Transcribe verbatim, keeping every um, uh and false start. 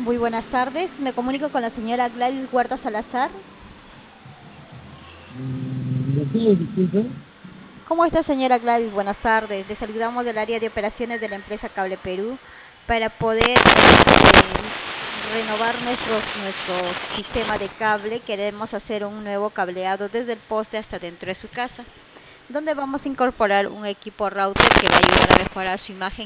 Muy buenas tardes, me comunico con la señora Gladys Huerta Salazar. Mm, ¿De qué? Disculpe. ¿Cómo está, señora Gladys? Buenas tardes. Le saludamos del área de operaciones de la empresa Cable Perú para poder este, renovar nuestros, nuestro sistema de cable. Queremos hacer un nuevo cableado desde el poste hasta dentro de su casa, donde vamos a incorporar un equipo router que va a ayudar a mejorar su imagen